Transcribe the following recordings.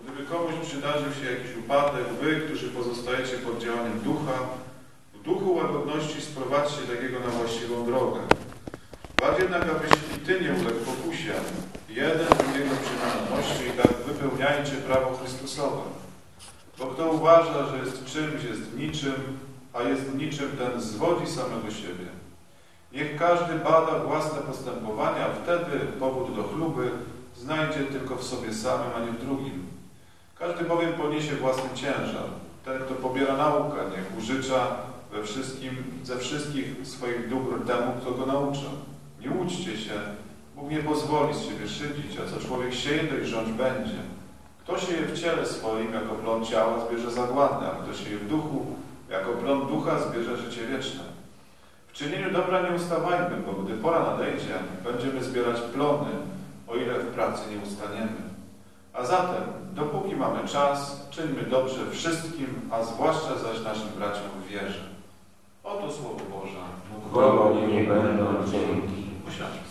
Gdyby komuś przydarzył się jakiś upadek, wy, którzy pozostajecie pod działaniem ducha, w duchu łagodności sprowadźcie takiego na właściwą drogę. Bardziej jednak, abyś i ty nie uległ pokusie, jeden drugiego przyjmie na moście i tak wypełniajcie prawo Chrystusowe. Bo kto uważa, że jest czymś, jest niczym, a jest niczym, ten zwodzi samego siebie. Niech każdy bada własne postępowania, wtedy powód do chluby znajdzie tylko w sobie samym, a nie w drugim. Każdy bowiem poniesie własny ciężar. Ten, kto pobiera naukę, niech użycza ze wszystkich swoich dóbr temu, kto go naucza. Nie łudźcie się, Bóg nie pozwoli z siebie szydzić, a co człowiek sieje, to i rządź będzie. Kto sieje w ciele swoim, jako plon ciała, zbierze zagładę, a kto sieje w duchu, jako plon ducha, zbierze życie wieczne. W czynieniu dobra nie ustawajmy, bo gdy pora nadejdzie, będziemy zbierać plony, o ile w pracy nie ustaniemy. A zatem, dopóki mamy czas, czyńmy dobrze wszystkim, a zwłaszcza zaś naszym braciom w wierze. Oto Słowo Boże. Chwałą nie będą dzięki. Usiądźmy.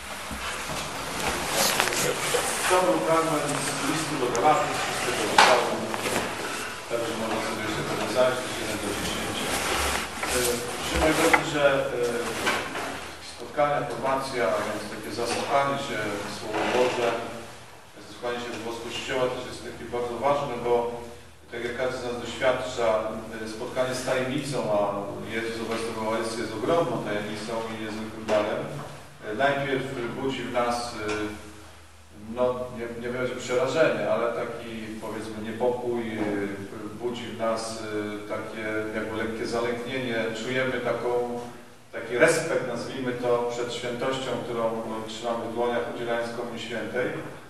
To był fragment z listu do Galatów, 6 rozdziału. Także można sobie jeszcze tego zajrzeć, 1 do 10. Przyjmuję drogi, że spotkania, formacja, a więc takie zasłuchanie się w Słowo Boże, zasłuchanie się w głos Kościoła też jest takie bardzo ważne, bo tak jak każdy z nas doświadcza, spotkanie z tajemnicą, a Jezus obecny w Eucharystii jest ogromną tajemnicą i niezwykłym darem. Najpierw budzi w nas, no nie wiem, przerażenie, ale taki, powiedzmy, niepokój, budzi w nas takie jakby lekkie zalęknienie, czujemy taki respekt, nazwijmy to, przed świętością, którą trzymamy w dłoniach, udzielając Komunii Świętej.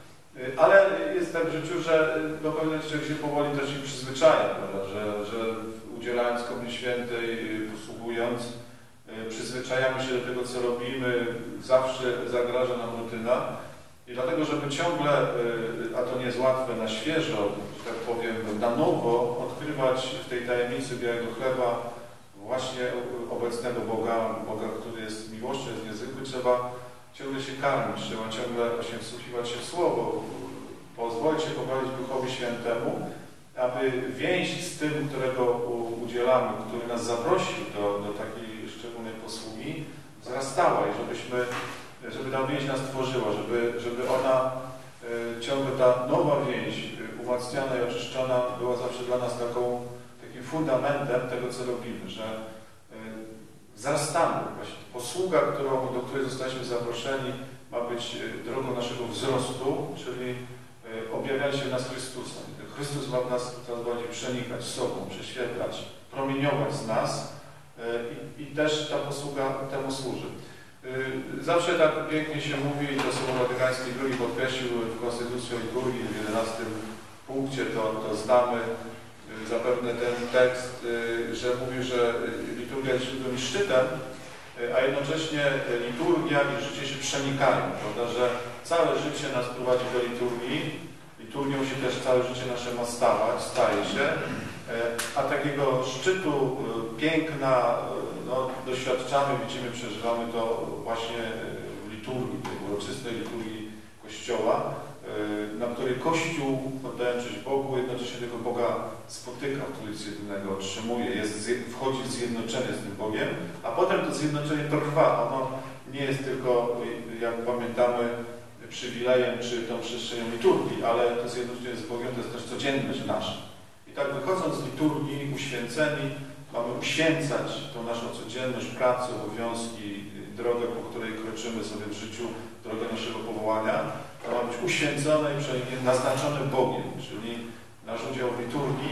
Ale jest tak w życiu, że do pewnego człowiek się powoli też się przyzwyczaja, prawda? Że udzielając Komunii Świętej, posługując, przyzwyczajamy się do tego, co robimy, zawsze zagraża nam rutyna. I dlatego, żeby ciągle, a to nie jest łatwe, na świeżo, że tak powiem, na nowo odkrywać w tej tajemnicy białego chleba właśnie obecnego Boga, który jest miłością, jest niezwykły, trzeba ciągle się karmić, trzeba ciągle właśnie wsłuchiwać się w Słowo, pozwolić się pochwalić Duchowi Świętemu, aby więź z tym, którego udzielamy, który nas zaprosił do takiej szczególnej posługi, wzrastała i żeby ta więź nas tworzyła, żeby ona, ciągle ta nowa więź, umacniana i oczyszczona, była zawsze dla nas takim fundamentem tego, co robimy, że wzrastamy. Właśnie posługa, do której zostaliśmy zaproszeni, ma być drogą naszego wzrostu, czyli objawianie się w nas Chrystusa. Chrystus ma w nas coraz bardziej przenikać sobą, prześwietlać, promieniować z nas i też ta posługa temu służy. Zawsze tak pięknie się mówi, to Słowo Watykańskie II podkreślił w Konstytucji o liturgii w 11 punkcie, to znamy zapewne ten tekst, że mówi, że liturgia jest źródłem i szczytem, a jednocześnie liturgia i życie się przenikają, prawda, że całe życie nas prowadzi do liturgii, liturgią się też całe życie nasze ma staje się, a takiego szczytu piękna doświadczamy, widzimy, przeżywamy to właśnie w liturgii, tej uroczystej liturgii Kościoła, na której Kościół, oddając cześć Bogu, jednocześnie tego Boga spotyka w Trójcy Jedynego, otrzymuje, wchodzi w zjednoczenie z tym Bogiem, a potem to zjednoczenie trwa. Ono nie jest tylko, jak pamiętamy, przywilejem czy tą przestrzenią liturgii, ale to zjednoczenie z Bogiem to jest też codzienność nasza. I tak wychodząc z liturgii, uświęceni, mamy uświęcać tą naszą codzienność, pracę, obowiązki, drogę, po której kroczymy sobie w życiu, drogę naszego powołania. To ma być uświęcone i naznaczone Bogiem, czyli nasz udział w liturgii,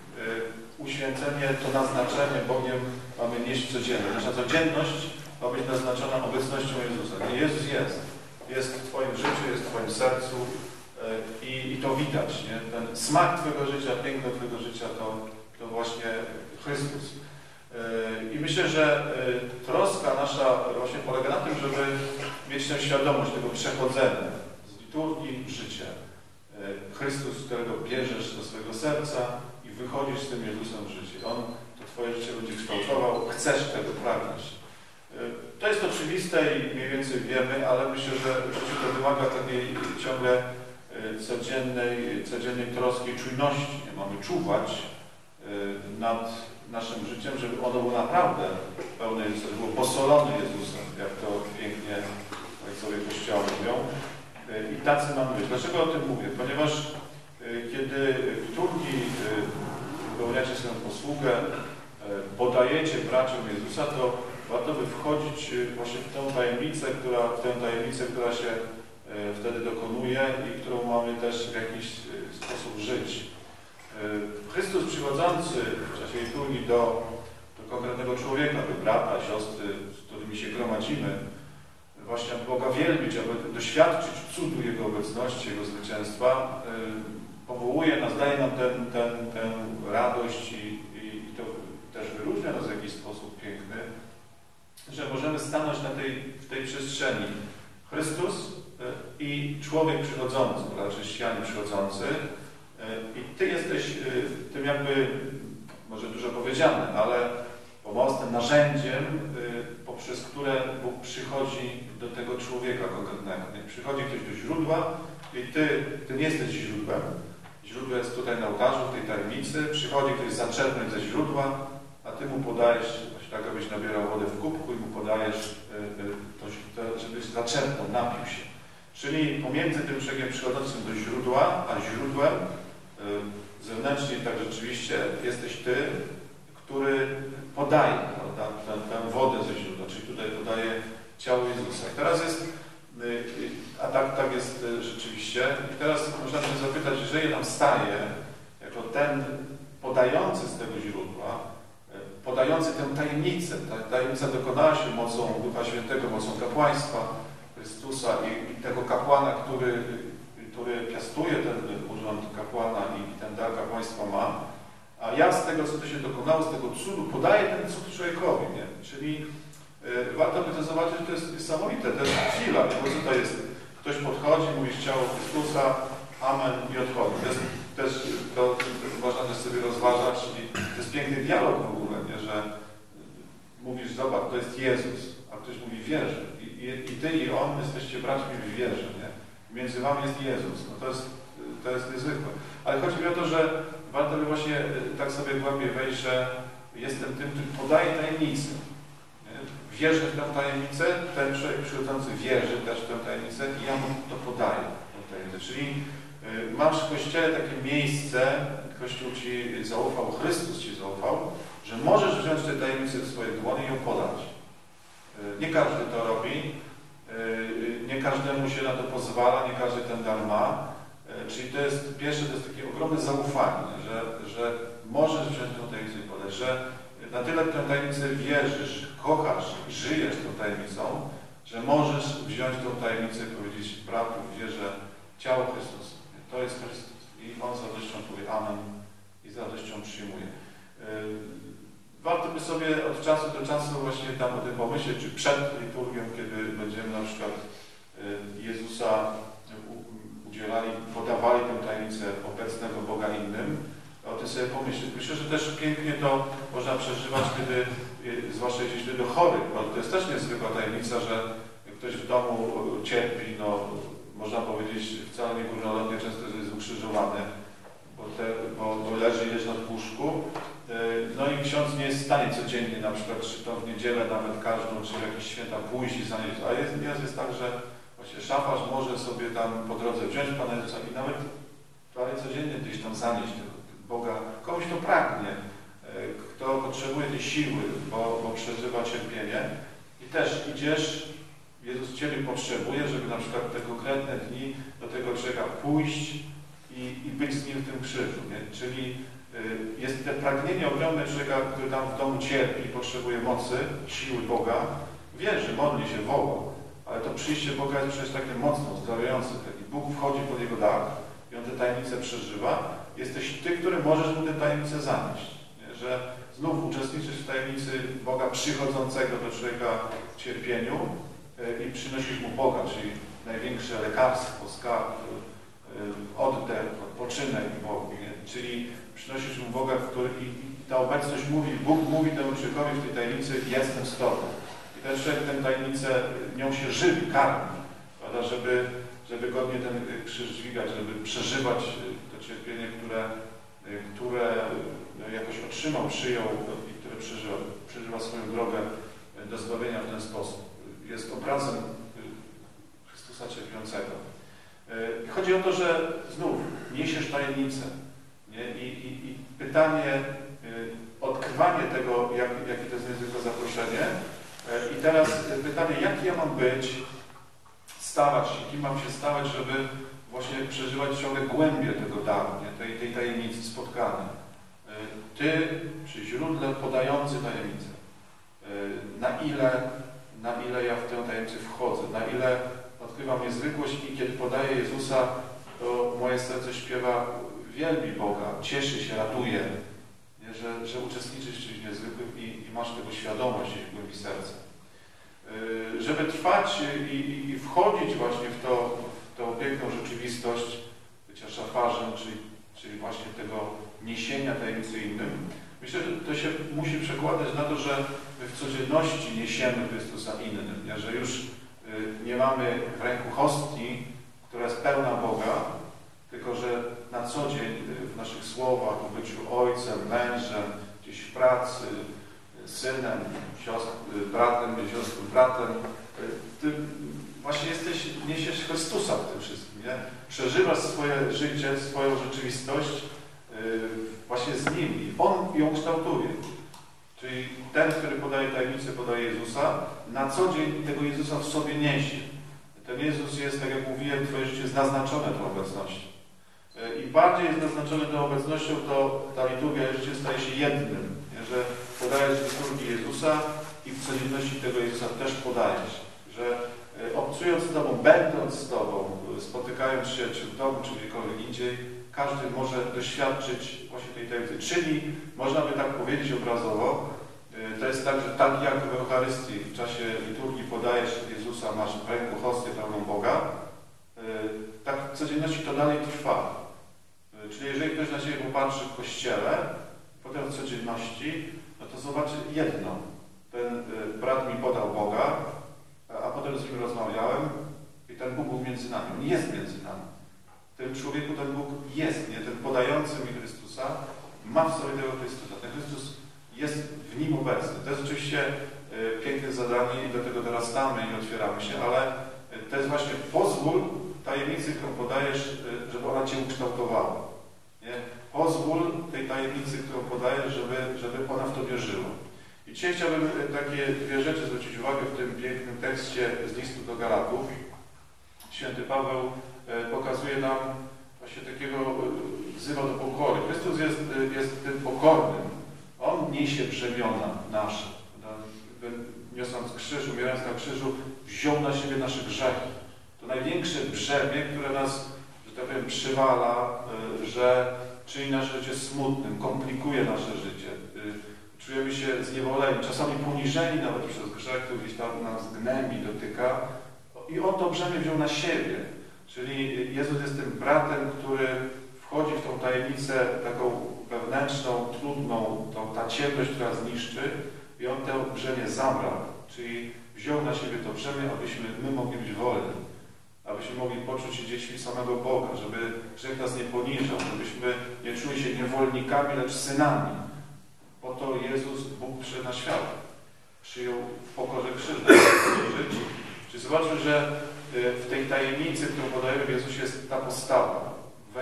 uświęcenie, to naznaczenie Bogiem mamy nieść codziennie. Nasza codzienność ma być naznaczona obecnością Jezusa. Nie, Jezus jest w Twoim życiu, jest w Twoim sercu i to widać. Nie? Ten smak Twojego życia, piękno Twojego życia to właśnie Chrystus. I myślę, że troska nasza właśnie polega na tym, żeby mieć tę świadomość tego przechodzenia z liturgii w życie. Chrystus, którego bierzesz do swojego serca i wychodzisz z tym Jezusem w życie. On to Twoje życie będzie kształtował, chcesz tego pragnąć. To jest oczywiste i mniej więcej wiemy, ale myślę, że w życiu to wymaga takiej ciągle codziennej troski i czujności. Mamy czuwać nad naszym życiem, żeby ono było naprawdę pełne Jezusa, żeby było posolone Jezusem, jak to pięknie ojcowie Kościoła mówią. I tacy mamy być. Dlaczego o tym mówię? Ponieważ kiedy w liturgii wypełniacie swoją posługę, podajecie braciom Jezusa, to warto by wchodzić właśnie w tę tajemnicę, która się wtedy dokonuje i którą mamy też w jakiś sposób żyć. Chrystus przychodzący w czasie liturgii do konkretnego człowieka, do brata, siostry, z którymi się gromadzimy, właśnie aby Boga wielbić, aby doświadczyć cudu Jego obecności, Jego zwycięstwa, powołuje nas, daje nam tę radość i to też wyróżnia nas w jakiś sposób piękny, że możemy stanąć w tej przestrzeni. Chrystus i człowiek przychodzący, chrześcijanin przychodzący, i Ty jesteś tym jakby, może dużo powiedziane, ale pomocnym narzędziem, poprzez które Bóg przychodzi do tego człowieka konkretnego. Przychodzi ktoś do źródła i Ty nie jesteś źródłem. Źródło jest tutaj na ołtarzu, w tej tajemnicy. Przychodzi ktoś zaczerpnąć ze źródła, a Ty mu podajesz, tak abyś nabierał wodę w kubku i mu podajesz, żebyś zaczerpnął, napił się. Czyli pomiędzy tym człowiekiem przychodzącym do źródła, a źródłem zewnętrznie tak rzeczywiście jesteś Ty, który podaje, prawda, tę wodę ze źródła, czyli tutaj podaje ciało Jezusa. I teraz jest, a tak jest rzeczywiście, i teraz można się zapytać, jeżeli nam staje, jako ten podający z tego źródła, podający tę tajemnicę. Ta tajemnica dokonała się mocą Ducha Świętego, mocą kapłaństwa Chrystusa i tego kapłana, który piastuje ten urząd kapłana i ten dar kapłaństwa ma, a ja z tego, co to się dokonało, z tego cudu, podaję ten cud człowiekowi. Nie? Czyli warto by to zobaczyć, że to jest niesamowite, to jest chwila, bo co to jest? Ktoś podchodzi, mówi ciało Chrystusa, amen i odchodzi. To można też sobie rozważać i to jest piękny dialog w ogóle, nie? Że mówisz, zobacz, to jest Jezus, a ktoś mówi, wierzę. I Ty i On jesteście braćmi w wierze. Nie? Między Wami jest Jezus. No to jest niezwykłe. Ale chodzi mi o to, że warto by właśnie tak sobie głębiej wejść, że jestem tym, który podaje tajemnicę. Wierzę w tę tajemnicę, ten człowiek przychodzący wierzy też w tę tajemnicę i ja mu to podaję. Czyli masz w Kościele takie miejsce, Kościół Ci zaufał, Chrystus Ci zaufał, że możesz wziąć tę tajemnicę w swoje dłonie i ją podać. Nie każdy to robi, nie każdemu się na to pozwala, nie każdy ten dar ma. Czyli to jest, pierwsze, to jest takie ogromne zaufanie, że możesz wziąć tę tajemnicę i podać, że na tyle tę tajemnicę wierzysz, kochasz i żyjesz tą tajemnicą, że możesz wziąć tę tajemnicę i powiedzieć, bratu, wierzę, ciało Chrystusa. To jest Chrystus. I On z radością powie amen i z radością przyjmuje. Warto by sobie od czasu do czasu właśnie tam o tym pomyśleć, czy przed liturgią, kiedy będziemy na przykład Jezusa udzielali, podawali tę tajemnicę obecnego Boga innym, o tym sobie pomyśleć. Myślę, że też pięknie to można przeżywać, kiedy, zwłaszcza jeśli do chorych, bo to jest też niezwykła tajemnica, że ktoś w domu cierpi, no można powiedzieć wcale nie górnolotnie, często jest ukrzyżowany, bo leży gdzieś na łóżku. No i ksiądz nie jest w stanie codziennie, na przykład czy to w niedzielę, nawet każdą, czy w jakieś święta pójść i zanieść. A jest tak, że właśnie szafarz może sobie tam po drodze wziąć Pana Jezusa i nawet prawie codziennie gdzieś tam zanieść tego Boga. Komuś to pragnie, kto potrzebuje tej siły, bo przeżywa cierpienie. I też idziesz, Jezus Ciebie potrzebuje, żeby na przykład te konkretne dni do tego człowieka pójść i być z nim w tym krzyżu. Nie? Czyli jest to pragnienie ogromne człowieka, który tam w domu cierpi, potrzebuje mocy, siły Boga, wierzy, modli się, woła. Ale to przyjście Boga jest przecież takie mocno, uzdrawiające. I Bóg wchodzi pod jego dach i on tę tajemnicę przeżywa. Jesteś Ty, który możesz mu tę tajemnicę zanieść. Nie? Że znów uczestniczysz w tajemnicy Boga przychodzącego do człowieka w cierpieniu i przynosisz mu Boga, czyli największe lekarstwo, skarb, oddech, odpoczynek Bogu. Nie? Czyli przynosisz mu Boga, który i ta obecność mówi, Bóg mówi temu człowiekowi w tej tajemnicy, jestem z Tobą. I ten człowiek tę tajemnicę, nią się żywi, karmi, prawda? Żeby żeby godnie ten krzyż dźwigać, żeby przeżywać to cierpienie, które jakoś otrzymał, przyjął i które przeżywa swoją drogę do zbawienia w ten sposób. Jest obrazem Chrystusa cierpiącego. Chodzi o to, że znów niesiesz tajemnicę. Nie? I pytanie, odkrywanie tego, jakie to jest niezwykłe zaproszenie. I teraz pytanie, jaki ja mam być, stawać się, kim mam się stawać, żeby właśnie przeżywać ciągle głębię tego daru, nie? Tej tajemnicy spotkania. Ty przy źródle podający tajemnicę. Na ile ja w tę tajemnicę wchodzę, na ile odkrywam niezwykłość i kiedy podaję Jezusa, to moje serce śpiewa, wielbi Boga, cieszy się, raduje, nie? Że uczestniczysz w czymś niezwykłym i masz tego świadomość w głębi serca. Żeby trwać i wchodzić właśnie w tą piękną rzeczywistość bycia szafarzem, czyli właśnie tego niesienia tajemnicy innym, myślę, że to się musi przekładać na to, że my w codzienności niesiemy Chrystusa innym, nie? Że już nie mamy w ręku hostii, która jest pełna Boga, tylko że na co dzień w naszych słowach, w byciu ojcem, mężem, gdzieś w pracy, synem, bratem, siostrą, bratem, ty właśnie niesiesz Chrystusa w tym wszystkim, nie? Przeżywasz swoje życie, swoją rzeczywistość właśnie z Nim i On ją kształtuje. Czyli ten, który podaje tajemnicę, podaje Jezusa, na co dzień tego Jezusa w sobie niesie. Ten Jezus jest, tak jak mówiłem, Twoje życie jest naznaczone tą obecnością. Im bardziej jest naznaczone tą obecnością, to ta liturgia życie staje się jednym. Nie? Że podajesz liturgii Jezusa i w codzienności tego Jezusa też podajesz. Że obcując z Tobą, będąc z Tobą, spotykając się czy w domu, czy gdziekolwiek indziej, każdy może doświadczyć właśnie tej tajemnicy. Czyli, można by tak powiedzieć obrazowo, to jest tak, że tak jak w Eucharystii w czasie liturgii podajesz Jezusa, masz w ręku hostię pełną Boga, tak w codzienności to dalej trwa. Czyli jeżeli ktoś na Ciebie popatrzy w Kościele, potem w codzienności, no to zobaczy jedno. Ten brat mi podał Boga, a potem z nim rozmawiałem i ten Bóg był między nami. On jest między nami. W tym człowieku ten Bóg jest, nie? Ten podający mi Chrystusa ma w sobie tego Chrystusa. Ten Chrystus jest w nim obecny. To jest oczywiście piękne zadanie i do tego dorastamy i otwieramy się, ale to jest właśnie pozwól tajemnicy, którą podajesz, żeby ona Cię ukształtowała. Nie? Pozwól tej tajemnicy, którą podajesz, żeby ona w Tobie żyła. I dzisiaj chciałbym takie dwie rzeczy zwrócić uwagę w tym pięknym tekście z listu do Galatów. Święty Paweł pokazuje nam właśnie takiego wzywa do pokory. Chrystus jest tym pokornym. On niesie brzemiona nasze. Niosąc krzyż, umierając na krzyżu, wziął na siebie nasze grzechy. To największe brzemię, które nas, że tak powiem, przywala, że czyni nasze życie smutnym, komplikuje nasze życie. Czujemy się zniewoleni, czasami poniżeni nawet przez grzech, który gdzieś tam nas gnębi, dotyka. I On to brzemię wziął na siebie. Czyli Jezus jest tym bratem, który wchodzi w tą tajemnicę taką wewnętrzną, trudną, ta ciemność, która zniszczy i On to brzemię zabrał. Czyli wziął na siebie to brzemię, abyśmy my mogli być wolni. Abyśmy mogli poczuć się dziećmi samego Boga, żeby grzech nas nie poniżał, żebyśmy nie czuli się niewolnikami, lecz synami. Po to Jezus, Bóg przyszedł na świat. Przyjął w pokorze krzyż na życie. Czyli zobaczmy, że w tej tajemnicy, którą podajemy w Jezusie, jest ta postawa.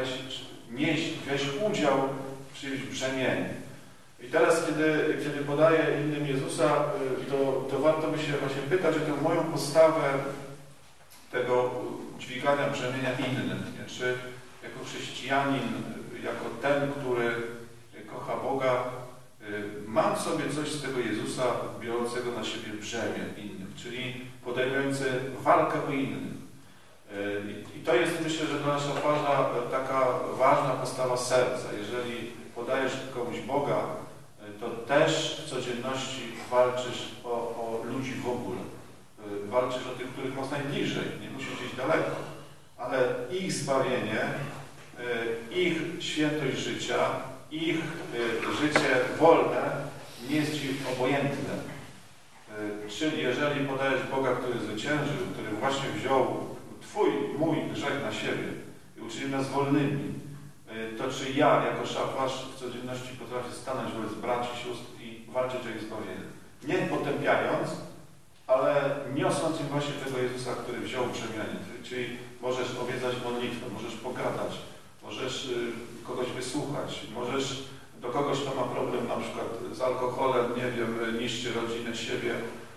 Weź udział w czyimś brzemieniu. I teraz, kiedy podaję innym Jezusa, to warto by się właśnie pytać o tę moją postawę tego dźwigania brzemienia innym. Nie? Czy jako chrześcijanin, jako ten, który kocha Boga, mam w sobie coś z tego Jezusa biorącego na siebie brzemię innych, czyli podejmujący walkę o innych. I to jest, myślę, że dla szafarza taka ważna postawa serca. Jeżeli podajesz komuś Boga, to też w codzienności walczysz o ludzi w ogóle. Walczysz o tych, których masz najbliżej, nie musisz gdzieś daleko. Ale ich zbawienie, ich świętość życia, ich życie wolne nie jest Ci obojętne. Czyli jeżeli podajesz Boga, który zwyciężył, który właśnie wziął mój grzech na siebie i uczynił nas wolnymi, to czy ja jako szafarz w codzienności potrafię stanąć wobec braci, sióstr i walczyć o ich zbawienie? Nie potępiając, ale niosąc im właśnie tego Jezusa, który wziął brzemienie. Czyli możesz obiecać modlitwę, możesz pogadać, możesz kogoś wysłuchać, możesz do kogoś, kto ma problem na przykład z alkoholem, nie wiem, niszczy rodzinę, siebie,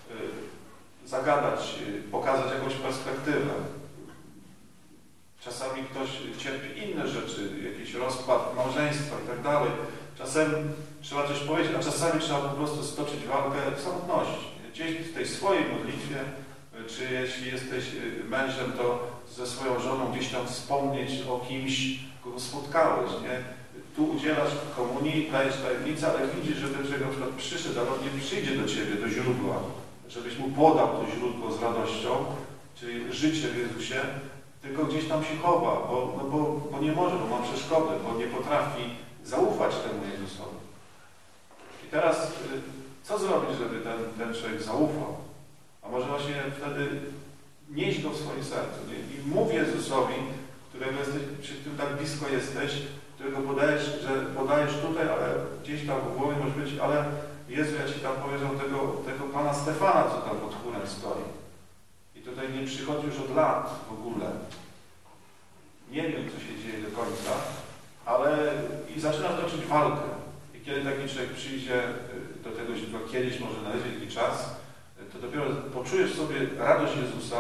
zagadać, pokazać jakąś perspektywę. Czasami ktoś cierpi inne rzeczy, jakiś rozpad małżeństwa i tak dalej. Czasem trzeba coś powiedzieć, a czasami trzeba po prostu stoczyć walkę w samotności. Gdzieś w tej swojej modlitwie, czy jeśli jesteś mężem, to ze swoją żoną gdzieś tam wspomnieć o kimś, kogo spotkałeś, nie? Tu udzielasz komunii, dajesz tajemnicę, ale widzisz, że ten człowiek na przykład przyszedł, ale on nie przyjdzie do ciebie, do źródła, żebyś mu podał to źródło z radością, czyli życie w Jezusie, tylko gdzieś tam się chowa, bo nie może, bo ma przeszkody, bo nie potrafi zaufać temu Jezusowi. I teraz co zrobić, żeby ten człowiek zaufał? A może właśnie wtedy nieść go w swoim sercu, nie? I mów Jezusowi, którego jesteś, przy którym tak blisko jesteś, którego podajesz tutaj, ale gdzieś tam w głowie może być, ale Jezu, ja Ci tam powiedział tego pana Stefana, co tam pod chórem stoi. I tutaj nie przychodzi już od lat w ogóle. Nie wiem, co się dzieje do końca, ale i zaczynasz toczyć walkę. I kiedy taki człowiek przyjdzie do tego źródła, kiedyś może na wielki czas, to dopiero poczujesz sobie radość Jezusa,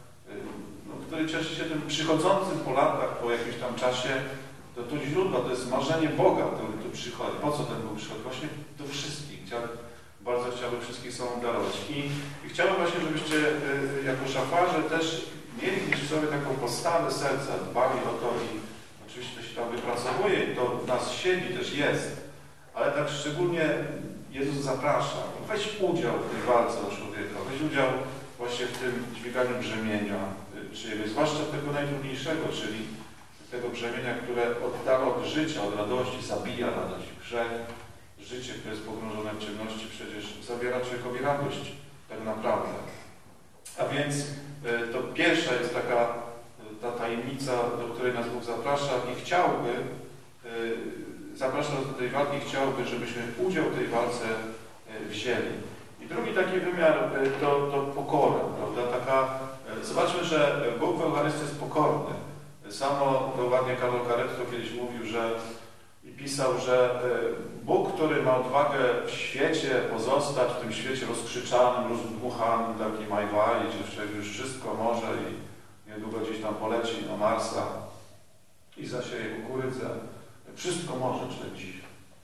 który cieszy się tym przychodzącym po latach, po jakimś tam czasie, to źródło, to jest marzenie Boga, który tu przychodzi. Po co ten Bóg przychodzi? Właśnie do wszystkich. Bardzo chciałbym wszystkich sobą darować. I chciałbym właśnie, żebyście jako szafarze też mieli gdzieś w sobie taką postawę serca, dbali o to i oczywiście to się tam wypracowuje i to w nas siedzi, też jest. Ale tak szczególnie Jezus zaprasza. Weź udział w tej walce o człowieka. Weź udział właśnie w tym dźwiganiu brzemienia czyjegoś, zwłaszcza tego najtrudniejszego, czyli tego brzemienia, które oddala od życia, od radości, zabija radość. Grzech, życie, które jest pogrążone w ciemności, przecież zabiera człowiekowi radość, tak naprawdę. A więc to pierwsza jest ta tajemnica, do której nas Bóg zaprasza i chciałby, zaprasza nas do tej walki i chciałby, żebyśmy udział w tej walce wzięli. I drugi taki wymiar to pokora, prawda? Zobaczmy, że Bóg w Eucharystii jest pokorny. Samo to ładnie Karol Karetto kiedyś mówił, i pisał, że Bóg, który ma odwagę w świecie pozostać, w tym świecie rozkrzyczanym, rozdmuchanym, takim majwali, gdzie człowiek już wszystko może i niedługo gdzieś tam poleci na Marsa i zasieje kukurydzę. Wszystko może człowiek dziś.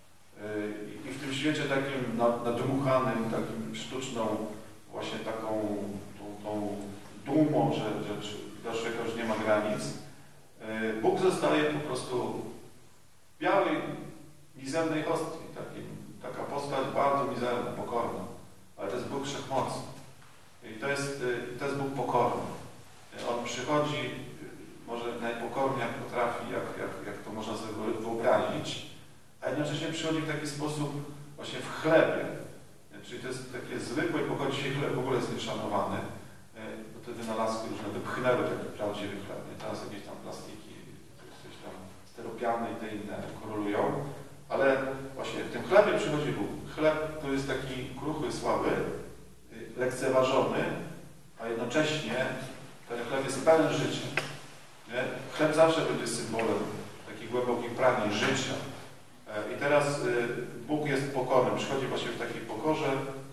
I w tym świecie takim nadmuchanym, takim sztuczną, właśnie taką tą dumą, że dla człowieka już nie ma granic, Bóg zostaje po prostu białej, mizernej hostii, taka postać bardzo mizerna, pokorna, ale to jest Bóg wszechmocny. I to jest Bóg pokorny. On przychodzi może najpokorniej jak potrafi, jak to można sobie wyobrazić, a jednocześnie przychodzi w taki sposób właśnie w chlebie. Czyli to jest takie zwykłe, pochodzi dzisiaj chleb w ogóle jest nieszanowany, bo te wynalazki różne wypchnęły taki prawdziwy chleb. Teraz jakieś tam plastiki, coś tam steropiane i te inne korolują, ale właśnie w tym chlebie przychodzi Bóg. Chleb to jest taki kruchły, słaby, lekceważony, a jednocześnie ten chleb jest pełen życia. Nie? Chleb zawsze będzie symbolem takich głębokich pragnień życia. I teraz Bóg jest pokorny. Przychodzi właśnie w takiej pokorze,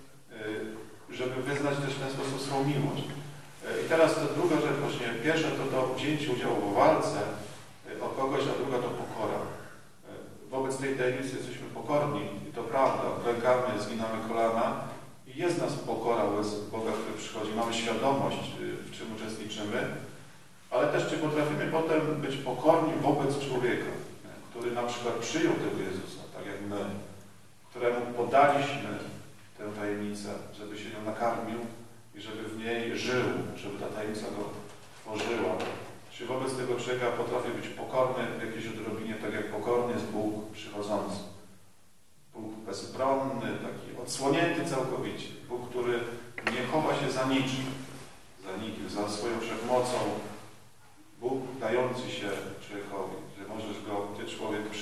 żeby wyznać też w ten sposób swoją miłość. I teraz ta druga rzecz, właśnie pierwsza to wzięcie udziału w walce o kogoś, a druga to pokora. Wobec tej tajemnicy jesteśmy pokorni i to prawda, klękamy, zginamy kolana i jest nas pokora wobec Boga, który przychodzi. Mamy świadomość, w czym uczestniczymy, ale też czy potrafimy potem być pokorni wobec człowieka, który na przykład przyjął tego Jezusa, tak jak my, któremu podaliśmy tę tajemnicę, żeby się nią nakarmił i żeby w niej żył, żeby ta tajemnica go tworzyła. Czy wobec tego człowieka potrafi być pokorny w jakiejś odrobinie, tak jak pokorny jest Bóg przychodzący. Bóg bezbronny, taki odsłonięty całkowicie. Bóg, który nie chowa się za niczym, za nikim, za swoją wszechmocą,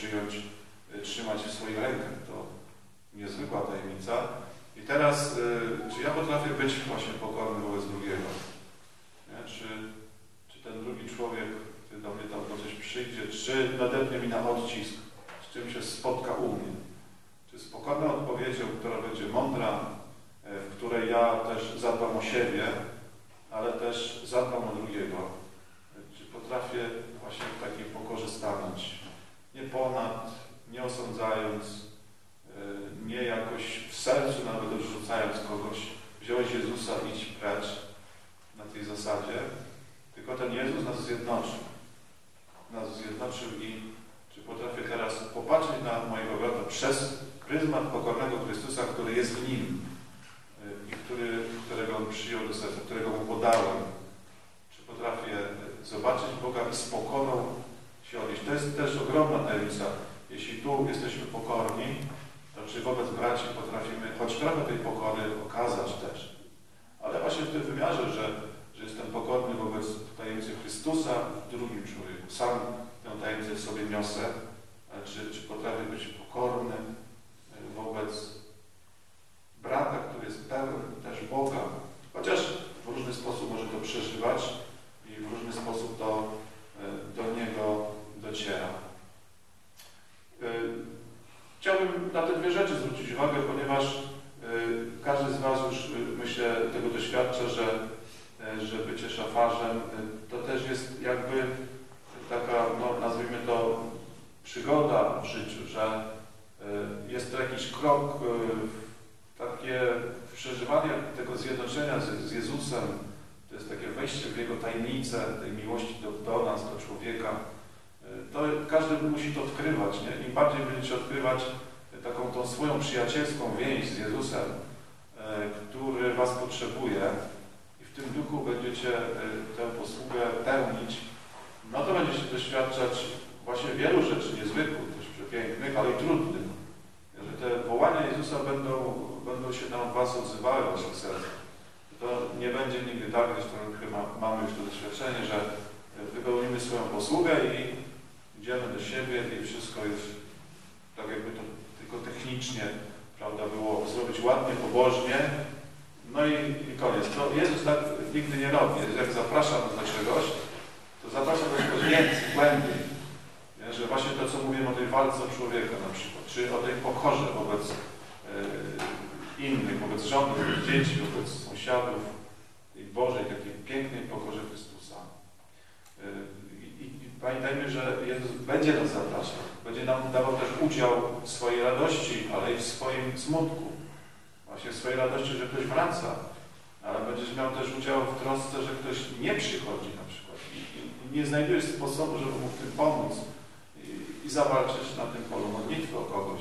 przyjąć, trzymać w swoich rękach. To niezwykła tajemnica. I teraz, czy ja potrafię być właśnie pokorny wobec drugiego? Nie? Czy ten drugi człowiek, który do mnie tam po coś przyjdzie, czy nadepnie mi na odcisk, z czym się spotka u mnie? Czy z pokorną odpowiedzią, która będzie mądra, w której ja też zadbam o siebie, ale też zadbam o drugiego? Czy potrafię właśnie w takiej pokorze stanąć? Nie ponad, nie osądzając, nie jakoś w sercu nawet odrzucając kogoś. Wziąłeś Jezusa, idź precz na tej zasadzie, tylko ten Jezus nas zjednoczył. Nas zjednoczył i czy potrafię teraz popatrzeć na mojego brata przez pryzmat pokornego Chrystusa, który jest w nim i którego on przyjął do serca, którego mu podałem. Czy potrafię zobaczyć Boga i z pokorą się odnieść. To jest też ogromna tajemnica. Jeśli tu jesteśmy pokorni, to czy wobec braci potrafimy choć trochę tej pokory okazać też. Ale właśnie w tym wymiarze, że jestem pokorny wobec tajemnicy Chrystusa w drugim człowieku. Sam tę tajemnicę w sobie niosę, ale czy potrafię być pokorny wobec brata, który jest pełen też Boga. Chociaż w różny sposób może to przeżywać i w różny sposób to do niego dociera. Chciałbym na te dwie rzeczy zwrócić uwagę, ponieważ każdy z Was już, myślę, tego doświadcza, że bycie szafarzem to też jest jakby taka, no, nazwijmy to, przygoda w życiu, że jest to jakiś krok w takie przeżywanie tego zjednoczenia z Jezusem. To jest takie wejście w Jego tajemnicę, tej miłości do nas, do człowieka. To każdy musi to odkrywać, nie? Im bardziej będziecie odkrywać taką tą swoją przyjacielską więź z Jezusem, który Was potrzebuje i w tym duchu będziecie tę posługę pełnić, no to będziecie doświadczać właśnie wielu rzeczy niezwykłych, też przepięknych, ale i trudnych. Że te wołania Jezusa będą się tam od Was odzywały w Waszych sercach. To nie będzie nigdy tak, zresztą chyba mamy już to doświadczenie, że wypełnimy swoją posługę i idziemy do siebie i wszystko jest tak, jakby to tylko technicznie, prawda, było zrobić ładnie, pobożnie, no i koniec. To Jezus tak nigdy nie robi. Jak zaprasza nas do czegoś, to zaprasza do czegoś więcej, głębiej. Nie? Że właśnie to, co mówimy o tej walce o człowieka na przykład, czy o tej pokorze wobec innych, wobec żony, wobec dzieci, wobec sąsiadów, tej Bożej, takiej pięknej pokorze Chrystusa. I pamiętajmy, że Jezus będzie nas zapraszał, będzie nam dawał też udział w swojej radości, ale i w swoim smutku. Właśnie w swojej radości, że ktoś wraca, ale będziesz miał też udział w trosce, że ktoś nie przychodzi na przykład i nie znajdujesz sposobu, żeby mu w tym pomóc i zawalczysz na tym polu modlitwy o kogoś.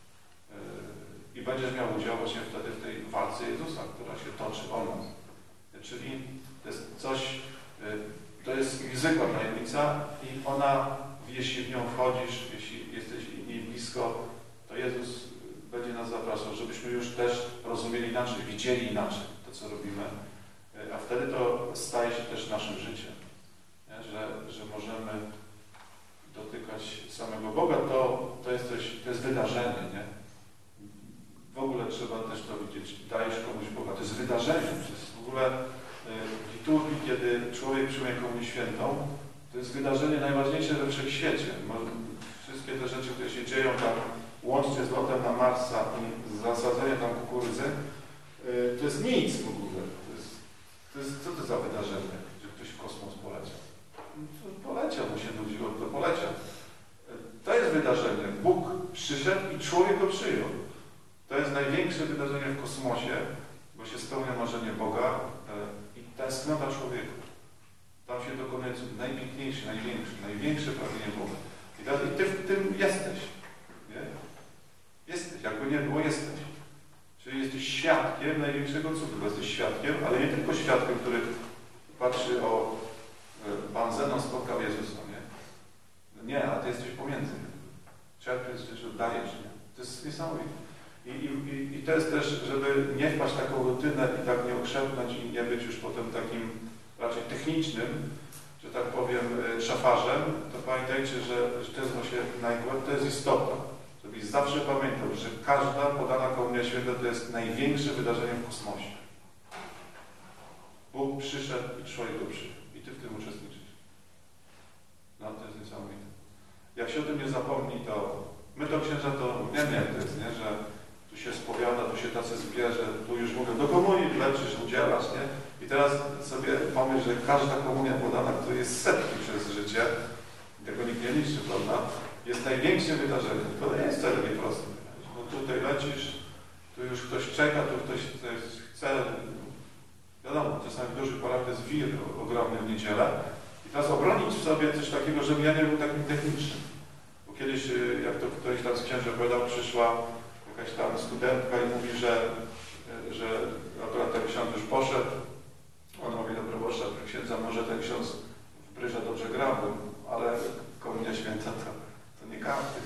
I będziesz miał udział właśnie wtedy w tej walce Jezusa, która się toczy o nas. Czyli to jest coś, to jest niezwykła tajemnica i ona, jeśli w nią wchodzisz, jeśli jesteś jej blisko, to Jezus będzie nas zapraszał, żebyśmy już też rozumieli inaczej, widzieli inaczej to, co robimy, a wtedy to staje się też naszym życiem. Nie? Że możemy dotykać samego Boga, to jest wydarzenie, nie? W ogóle trzeba też to widzieć. Dajesz komuś Boga. To jest wydarzenie. To jest w ogóle w liturgii, kiedy człowiek przyjmie komunię świętą, to jest wydarzenie najważniejsze we wszechświecie. Wszystkie te rzeczy, które się dzieją tam, łącznie z lotem na Marsa i zasadzeniem tam kukurydzy, to jest nic w ogóle. Co to za wydarzenie, że ktoś w kosmos poleciał? Poleciał, mu się nudziło, to poleciał. To jest wydarzenie. Bóg przyszedł i człowiek go przyjął. To jest największe wydarzenie w kosmosie, bo się spełnia marzenie Boga i tęsknota człowieka. Tam się dokonuje cud najpiękniejszy, największe pragnienie Boga. I ty w tym jesteś. Nie? Jesteś. Jakby nie było, jesteś. Czyli jesteś świadkiem największego cudu. Bo jesteś świadkiem, ale nie tylko świadkiem, który patrzy Pan Zenon spotkał Jezusa, nie? Nie, a ty jesteś pomiędzy. Czerpiesz, że dajesz, nie? To jest niesamowite. I to jest też, żeby nie wpaść w taką rutynę i tak nie okrzepnąć i nie być już potem takim raczej technicznym, że tak powiem, szafarzem, to pamiętajcie, że to jest właśnie to jest istota. Żebyś zawsze pamiętał, że każda podana komunia święta to jest największe wydarzenie w kosmosie. Bóg przyszedł i człowiek go przyszedł. I ty w tym uczestniczysz. No to jest niesamowite. Jak się o tym nie zapomni, to my to księża to wiemy jak to jest, nie? Że tu się spowiada, tu się tacy zbierze, tu już mówią, do komunii leczysz, udzielasz, nie? I teraz sobie pomyśl, że każda komunia podana, to jest setki przez życie, tego nikt nie liczy, prawda? Jest największe wydarzenie. To nie jest wcale nieproste. Bo tutaj lecisz, tu już ktoś czeka, tu ktoś chce. Wiadomo, czasami w dużych parach to jest wir ogromny w niedzielę. I teraz obronić sobie coś takiego, żebym ja nie był takim technicznym. Bo kiedyś, jak to ktoś tam z księży opowiadał, przyszła jakaś tam studentka i mówi, że akurat ten ksiądz już poszedł. On mówi, do proboszcza, księdza, może ten ksiądz w Bryża dobrze gra, ale komunia święta to nie każdy.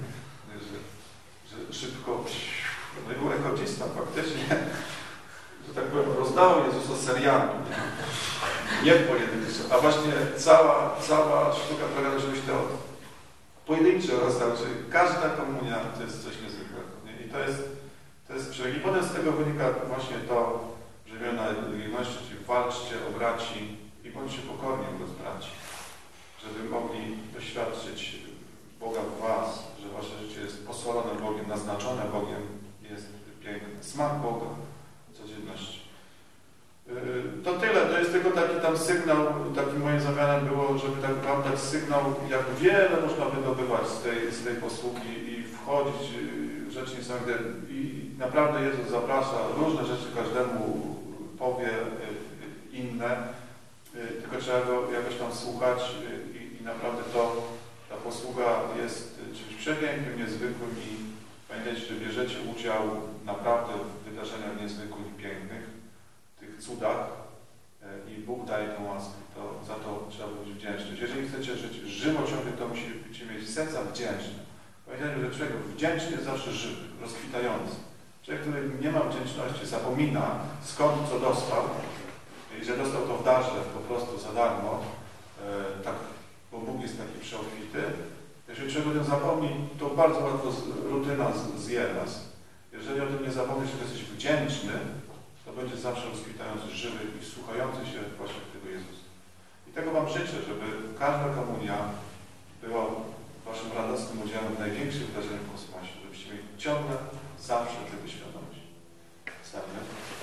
Że szybko, no i był rekordzista faktycznie, że tak powiem, rozdawał Jezusa seriami. Nie pojedynczo, a właśnie cała sztuka polega, żebyś to pojedynczo rozdał, czyli każda komunia to jest coś niezwykłego. Nie? I to jest przewag. I potem z tego wynika właśnie to, że wiemy na religijności, czyli walczcie o braci i bądźcie pokorni wobec braci, żeby mogli doświadczyć Boga w was, że wasze życie jest posolone Bogiem, naznaczone Bogiem, jest piękne. Smak Boga w codzienności. To tyle, to jest tylko taki tam sygnał, takim moim zamiarem było, żeby tak wam dać sygnał, jak wiele można wydobywać z tej posługi i wchodzić w rzeczy niesamowite. I naprawdę Jezus zaprasza, różne rzeczy każdemu powie inne, tylko trzeba go jakoś tam słuchać i naprawdę ta posługa jest czymś przepięknym, niezwykłym i pamiętajcie, że bierzecie udział naprawdę w wydarzeniach niezwykłych i pięknych, tych cudach i Bóg daje tę łaskę. To za to trzeba być wdzięczny. Jeżeli chcecie żyć żywociągle, to musicie mieć serca wdzięczne. Pamiętajcie, że człowiek wdzięczny jest zawsze żywy, rozkwitający. Człowiek, który nie ma wdzięczności, zapomina skąd co dostał i że dostał to w darze po prostu za darmo, tak, bo Bóg jest taki przeobfity. Jeżeli człowiek o tym zapomni, to bardzo łatwo rutyna zje nas. Jeżeli o tym nie zapomnisz, że jesteś wdzięczny, to będzie zawsze rozkwitający, żywy i wsłuchający się właśnie w tego Jezusa. I tego wam życzę, żeby każda komunia była waszym radosnym udziałem w największych wydarzeniach w kosmosie, żebyście mieli ciągle, zawsze tego świadomość. Wstawmy.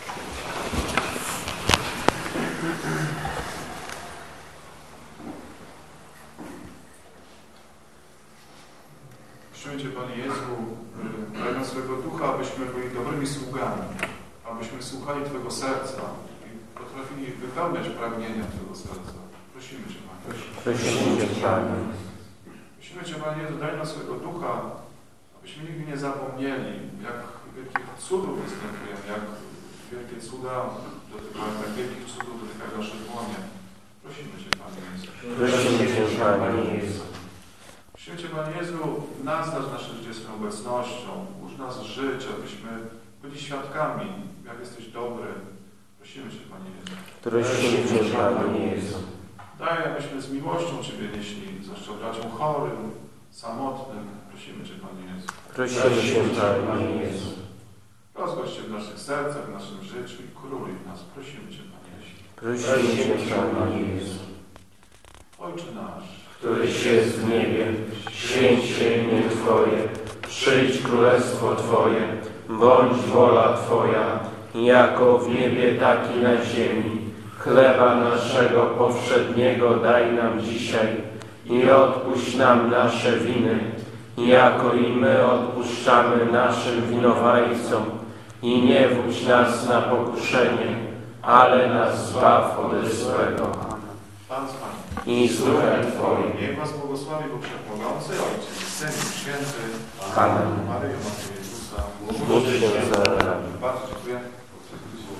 Prosimy Cię, Panie Jezu, daj nam swego ducha, abyśmy byli dobrymi sługami, abyśmy słuchali Twojego serca i potrafili wypełniać pragnienia Twojego serca. Prosimy Cię, Panie. Prosimy Cię, Panie. Prosimy Cię, Panie Jezu, daj nam swego ducha, abyśmy nigdy nie zapomnieli, jak wielkich cudów występujemy, jak wielkie cuda dotykają, tak wielkich cudów dotykają nasze dłonie. Prosimy Cię, Panie Jezu. Prosimy Cię, Panie Jezu. Prosimy Cię, Panie Jezu, naznacz nasze życie swoją obecnością, ucz nas żyć, abyśmy byli świadkami, jak jesteś dobry. Prosimy Cię, Panie Jezu. Prosimy Cię, Panie Jezu. Daj, abyśmy z miłością Ciebie nieśli, zwłaszcza braciom chorym, samotnym. Prosimy Cię, Panie Jezu. Prosimy Cię, Panie Jezu. Rozgość Cię w naszych sercach, w naszym życiu i króluj w nas. Prosimy Cię, Panie Jezu. Prosimy Cię, Panie Jezu. Ojcze nasz, któryś jest w niebie, święć się imię Twoje, przyjdź królestwo Twoje, bądź wola Twoja, jako w niebie, tak i na ziemi. Chleba naszego powszedniego daj nam dzisiaj i odpuść nam nasze winy, jako i my odpuszczamy naszym winowajcom. I nie wódź nas na pokuszenie, ale nas zbaw od złego. Pan z Panem. I z Duchem Twoim. Niech Was błogosławi Bóg Wszechmogący, Ojciec, Syn i Święty. Amen. Maryjo, Matko Jezusa. Módl się za nami. Bardzo dziękuję.